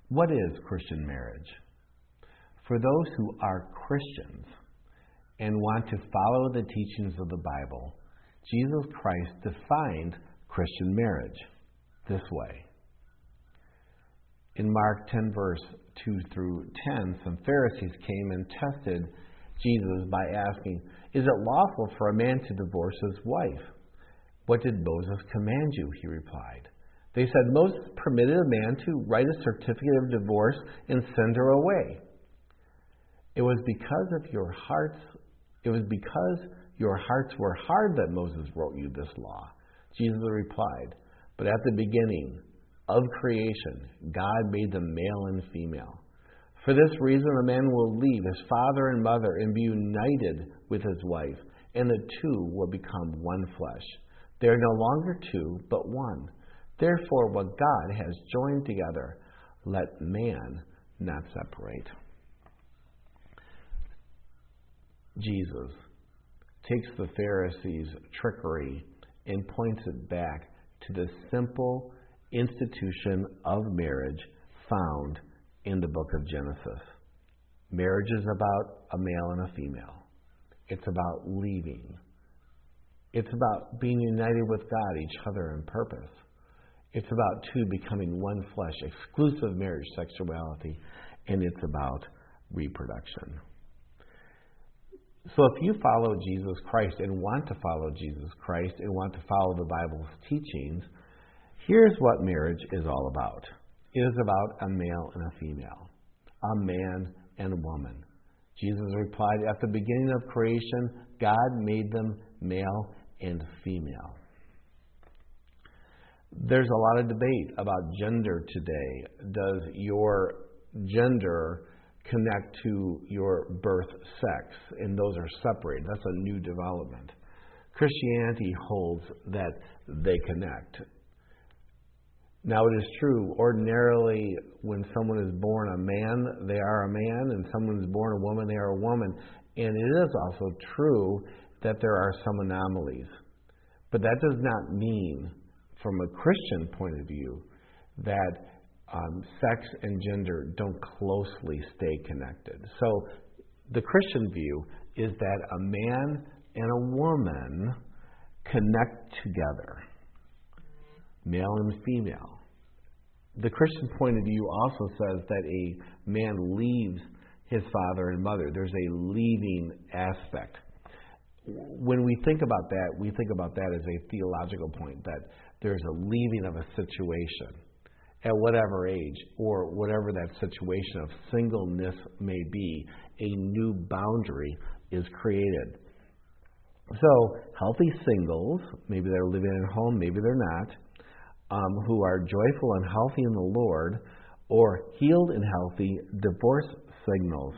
What is Christian marriage? For those who are Christians and want to follow the teachings of the Bible, Jesus Christ defined Christian marriage this way. In Mark 10, verse 2 through 10, some Pharisees came and tested Jesus by asking, "Is it lawful for a man to divorce his wife?" "What did Moses command you?" he replied. They said, "Moses permitted a man to write a certificate of divorce and send her away." It was because your hearts were hard that Moses wrote you this law." Jesus replied, "But at the beginning of creation, God made them male and female. For this reason, a man will leave his father and mother and be united with his wife, and the two will become one flesh. They are no longer two, but one. Therefore, what God has joined together, let man not separate." Jesus takes the Pharisees' trickery and points it back to the simple institution of marriage found in the book of Genesis. Marriage is about a male and a female. It's about leaving. It's about being united with God, each other in purpose. It's about two becoming one flesh, exclusive marriage sexuality, and it's about reproduction. So if you follow Jesus Christ and want to follow Jesus Christ and want to follow the Bible's teachings, here's what marriage is all about. It is about a male and a female, a man and a woman. Jesus replied, at the beginning of creation, God made them male and female. There's a lot of debate about gender today. Does your gender connect to your birth sex? And those are separated. That's a new development. Christianity holds that they connect. Now, it is true, ordinarily, when someone is born a man, they are a man, and someone is born a woman, they are a woman. And it is also true that there are some anomalies. But that does not mean, from a Christian point of view, that sex and gender don't closely stay connected. So the Christian view is that a man and a woman connect together, male and female. The Christian point of view also says that a man leaves his father and mother. There's a leaving aspect. When we think about that, we think about that as a theological point, that there's a leaving of a situation at whatever age or whatever that situation of singleness may be, a new boundary is created. So healthy singles, maybe they're living at home, maybe they're not, who are joyful and healthy in the Lord, or healed and healthy divorce singles.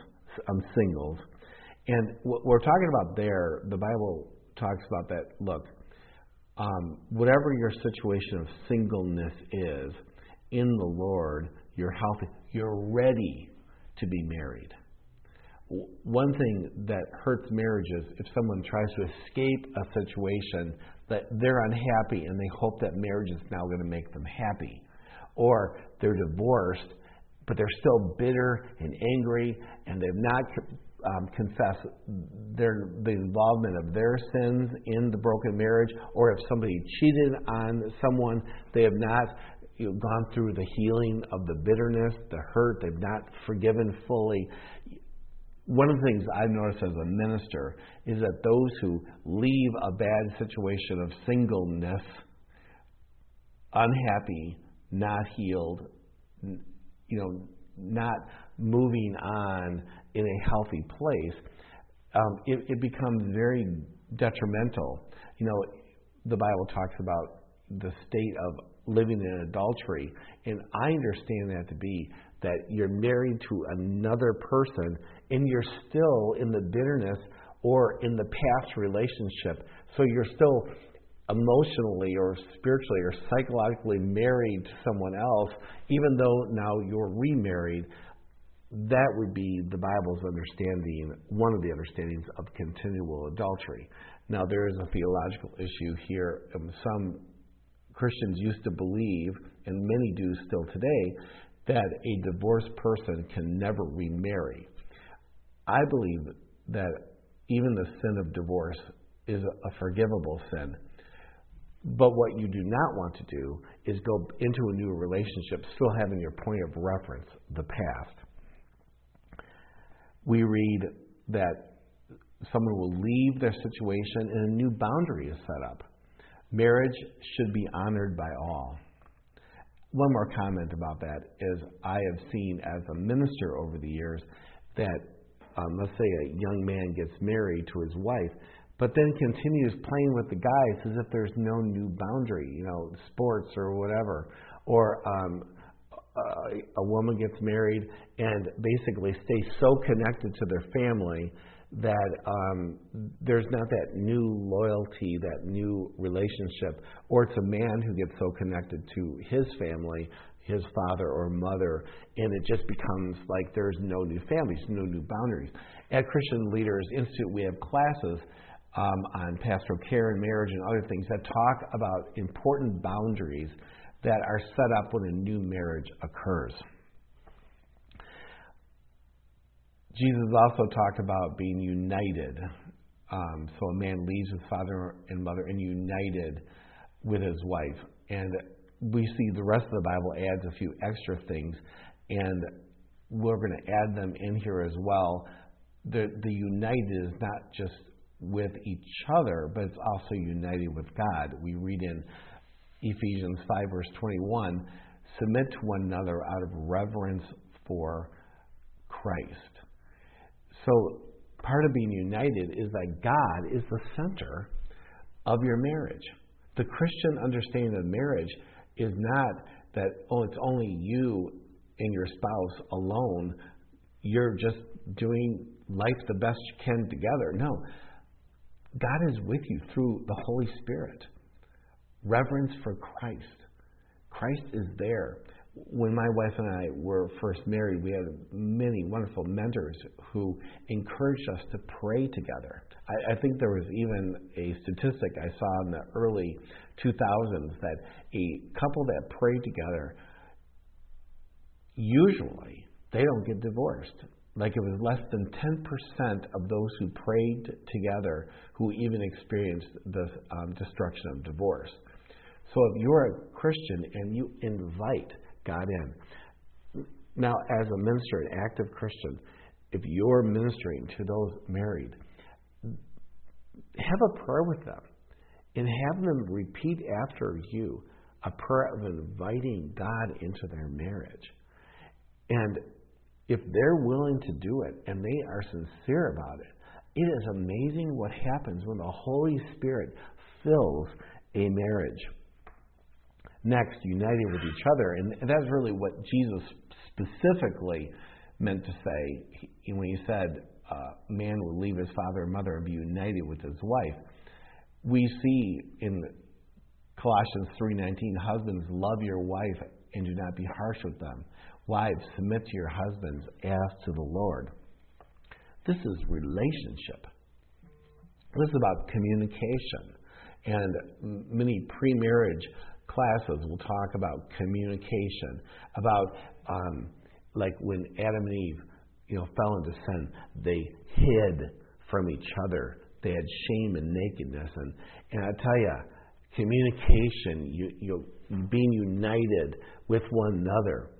And what we're talking about there, the Bible talks about that, look, whatever your situation of singleness is, in the Lord, you're healthy, you're ready to be married. One thing that hurts marriages, if someone tries to escape a situation that they're unhappy and they hope that marriage is now going to make them happy. Or they're divorced, but they're still bitter and angry and they've not confessed the involvement of their sins in the broken marriage. Or if somebody cheated on someone, they have not gone through the healing of the bitterness, the hurt, they've not forgiven fully. One of the things I've noticed as a minister is that those who leave a bad situation of singleness, unhappy, not healed, not moving on in a healthy place, it becomes very detrimental. The Bible talks about the state of living in adultery, and I understand that to be that you're married to another person and you're still in the bitterness or in the past relationship. So you're still emotionally or spiritually or psychologically married to someone else, even though now you're remarried. That would be the Bible's understanding, one of the understandings of continual adultery. Now, there is a theological issue here. Some Christians used to believe, and many do still today, that a divorced person can never remarry. I believe that even the sin of divorce is a forgivable sin. But what you do not want to do is go into a new relationship still having your point of reference, the past. We read that someone will leave their situation and a new boundary is set up. Marriage should be honored by all. One more comment about that is I have seen as a minister over the years that, let's say a young man gets married to his wife, but then continues playing with the guys as if there's no new boundary, sports or whatever. Or a woman gets married and basically stays so connected to their family that there's not that new loyalty, that new relationship. Or it's a man who gets so connected to his family, his father or mother, and it just becomes like there's no new families, no new boundaries. At Christian Leaders Institute, we have classes on pastoral care and marriage and other things that talk about important boundaries that are set up when a new marriage occurs. Jesus also talked about being united. So a man leaves his father and mother and united with his wife. And we see the rest of the Bible adds a few extra things, and we're going to add them in here as well. The united is not just with each other, but it's also united with God. We read in Ephesians 5, verse 21, submit to one another out of reverence for Christ. So part of being united is that God is the center of your marriage. The Christian understanding of marriage is not that, it's only you and your spouse alone. You're just doing life the best you can together. No. God is with you through the Holy Spirit. Reverence for Christ. Christ is there. When my wife and I were first married, we had many wonderful mentors who encouraged us to pray together. I think there was even a statistic I saw in the early 2000s that a couple that prayed together, usually they don't get divorced. Like it was less than 10% of those who prayed together who even experienced the destruction of divorce. So if you're a Christian and you invite God in. Now, as a minister, an active Christian, if you're ministering to those married, have a prayer with them and have them repeat after you a prayer of inviting God into their marriage. And if they're willing to do it and they are sincere about it, it is amazing what happens when the Holy Spirit fills a marriage. Next, united with each other. And that's really what Jesus specifically meant to say when he said, man will leave his father and mother and be united with his wife. We see in Colossians 3:19, husbands, love your wife and do not be harsh with them. Wives, submit to your husbands as to the Lord. This is relationship. This is about communication. And many pre-marriage classes will talk about communication, about like when Adam and Eve, fell into sin, they hid from each other. They had shame and nakedness, and I tell you, communication, being united with one another,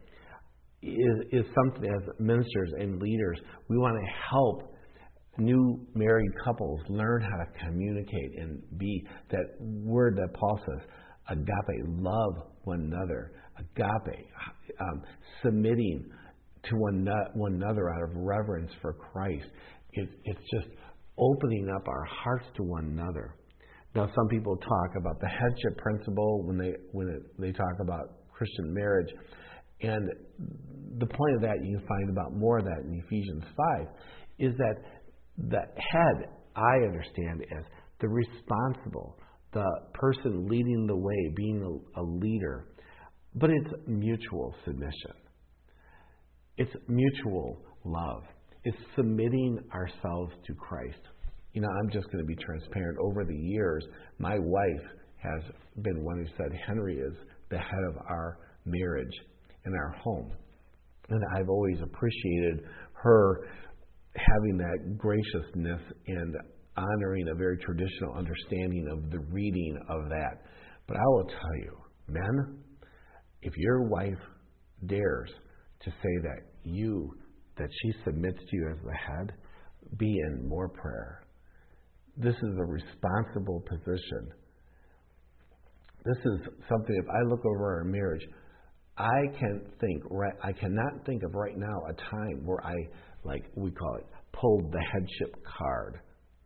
is something as ministers and leaders we want to help new married couples learn how to communicate and be that word that Paul says. Agape, love one another. Agape, submitting to one another out of reverence for Christ. It's just opening up our hearts to one another. Now, some people talk about the headship principle when they talk about Christian marriage, and the point of that you can find about more of that in Ephesians 5 is that the head I understand as the responsible. The person leading the way, being a leader. But it's mutual submission. It's mutual love. It's submitting ourselves to Christ. I'm just going to be transparent. Over the years, my wife has been one who said Henry is the head of our marriage and our home. And I've always appreciated her having that graciousness and honoring a very traditional understanding of the reading of that. But I will tell you, men, if your wife dares to say that she submits to you as the head, be in more prayer. This is a responsible position. This is something, if I look over our marriage, I cannot think of right now a time where I, like we call it, pulled the headship card.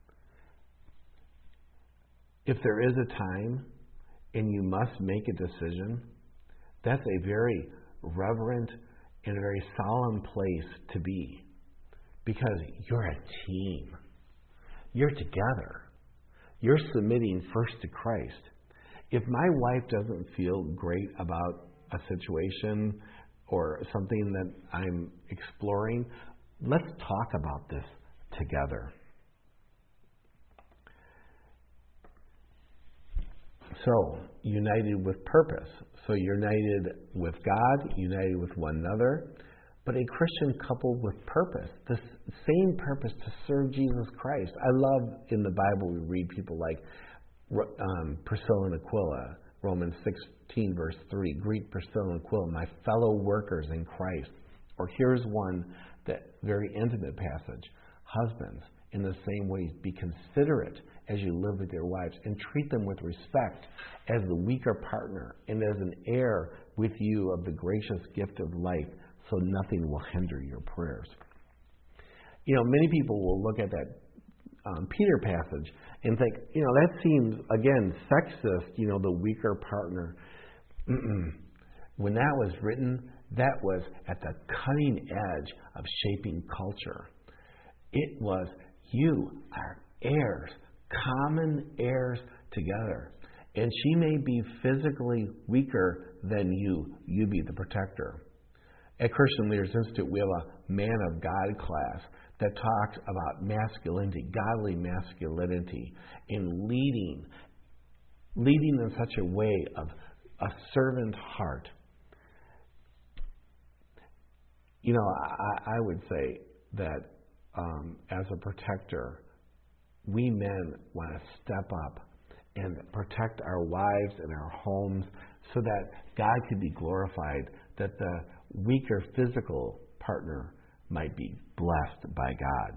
If there is a time and you must make a decision, that's a very reverent and a very solemn place to be, because you're a team. You're together. You're submitting first to Christ. If my wife doesn't feel great about a situation or something that I'm exploring, let's talk about this together. So, united with purpose. So, united with God, united with one another, but a Christian couple with purpose. The same purpose to serve Jesus Christ. I love in the Bible we read people like Priscilla and Aquila, Romans 16 verse 3. Greet Priscilla and Aquila, my fellow workers in Christ. Or here's one, that very intimate passage. Husbands, in the same way, be considerate as you live with your wives, and treat them with respect as the weaker partner and as an heir with you of the gracious gift of life, so nothing will hinder your prayers. You know, many people will look at that Peter passage and think, that seems, again, sexist, the weaker partner. When that was written, that was at the cutting edge of shaping culture. It was, you are heirs, common heirs together. And she may be physically weaker than you. You be the protector. At Christian Leaders Institute, we have a Man of God class that talks about masculinity, godly masculinity, in leading in such a way of a servant heart. I would say that as a protector, we men want to step up and protect our wives and our homes so that God could be glorified, that the weaker physical partner might be blessed by God.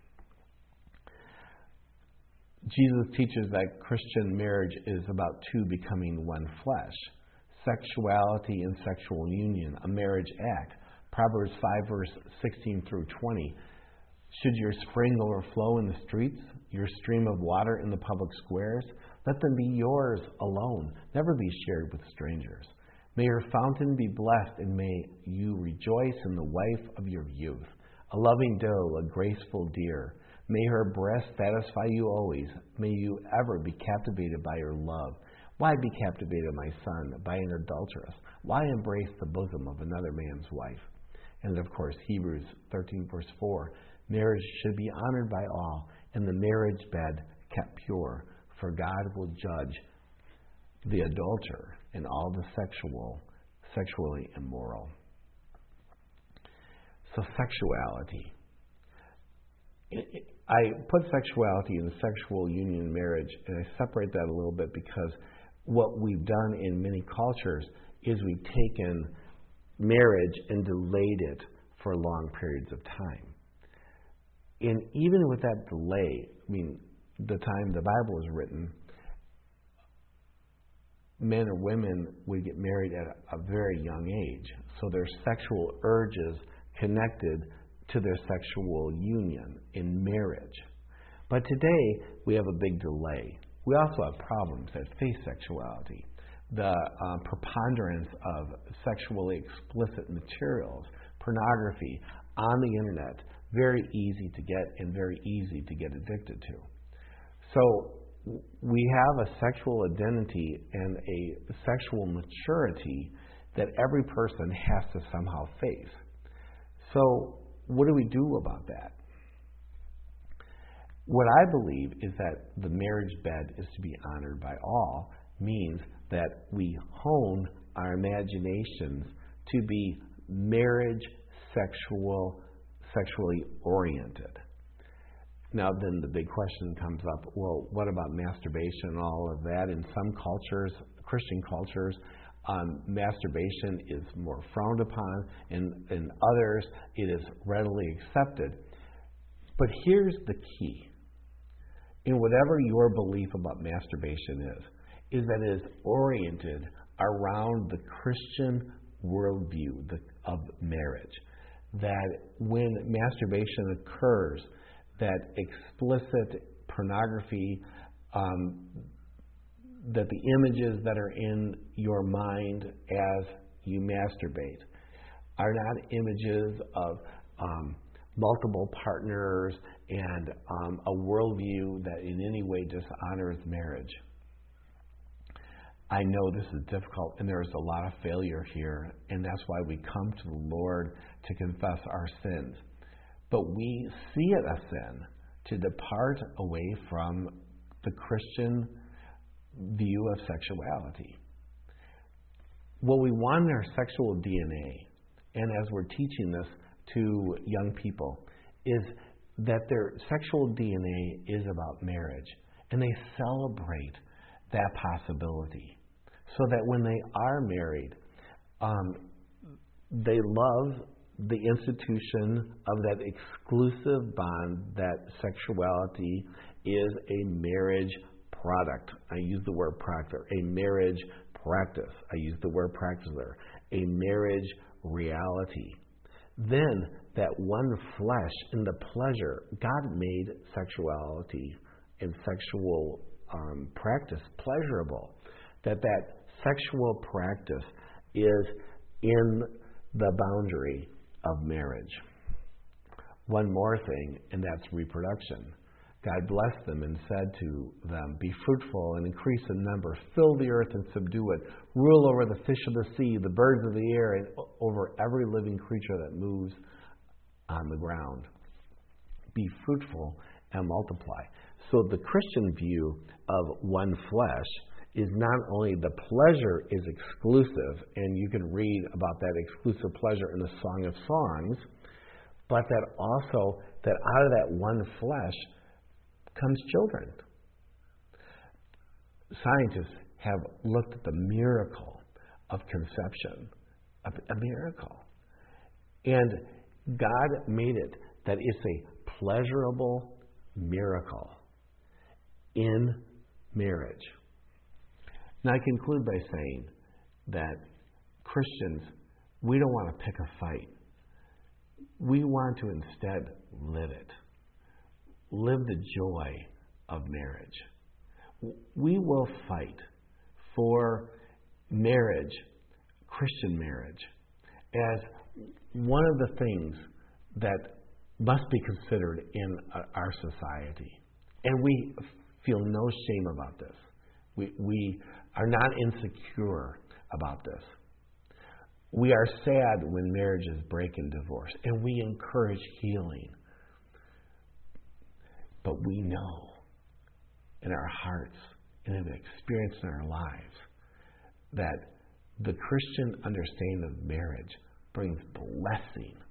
Jesus teaches that Christian marriage is about two becoming one flesh. Sexuality and sexual union, a marriage act. Proverbs 5 verse 16 through 20. Should your spring overflow in the streets, your stream of water in the public squares, let them be yours alone, never be shared with strangers. May your fountain be blessed, and may you rejoice in the wife of your youth, a loving doe, a graceful deer. May her breast satisfy you always. May you ever be captivated by her love. Why be captivated, my son, by an adulteress? Why embrace the bosom of another man's wife? And of course, Hebrews 13 verse 4. Marriage should be honored by all, and the marriage bed kept pure, for God will judge the adulterer and all the sexually immoral. So sexuality. I put sexuality in the sexual union marriage, and I separate that a little bit because what we've done in many cultures is we've taken marriage and delayed it for long periods of time. And even with that delay, the time the Bible was written, men or women would get married at a very young age. So their sexual urges connected to their sexual union in marriage. But today, we have a big delay. We also have problems that face sexuality. The preponderance of sexually explicit materials, pornography, on the internet, very easy to get and very easy to get addicted to. So we have a sexual identity and a sexual maturity that every person has to somehow face. So what do we do about that? What I believe is that the marriage bed is to be honored by all, means that we hone our imaginations to be marriage sexually oriented. Now then the big question comes up, well, what about masturbation and all of that? In some cultures, Christian cultures, masturbation is more frowned upon. In others, it is readily accepted. But here's the key. In whatever your belief about masturbation is that it is oriented around the Christian worldview of marriage. That when masturbation occurs, that explicit pornography, that the images that are in your mind as you masturbate are not images of multiple partners and a worldview that in any way dishonors marriage. I know this is difficult and there's a lot of failure here, and that's why we come to the Lord to confess our sins. But we see it a sin to depart away from the Christian view of sexuality. What we want in our sexual DNA, and as we're teaching this to young people, is that their sexual DNA is about marriage, and they celebrate that possibility, so that when they are married, they love the institution of that exclusive bond that sexuality is a marriage product. I use the word product there. A marriage practice. I use the word practice there. A marriage reality. Then that one flesh in the pleasure, God made sexuality and sexual practice pleasurable. That sexual practice is in the boundary of marriage. One more thing, and that's reproduction. God blessed them and said to them, "Be fruitful and increase in number, fill the earth and subdue it, rule over the fish of the sea, the birds of the air, and over every living creature that moves on the ground. Be fruitful and multiply." So the Christian view of one flesh is not only the pleasure is exclusive, and you can read about that exclusive pleasure in the Song of Songs, but that also that out of that one flesh comes children. Scientists have looked at the miracle of conception, a miracle. And God made it that it's a pleasurable miracle in marriage. Now I conclude by saying that Christians, we don't want to pick a fight. We want to instead live it. Live the joy of marriage. We will fight for marriage, Christian marriage, as one of the things that must be considered in our society. And we feel no shame about this. We are not insecure about this. We are sad when marriages break and divorce, and we encourage healing. But we know in our hearts and have experienced in our lives that the Christian understanding of marriage brings blessing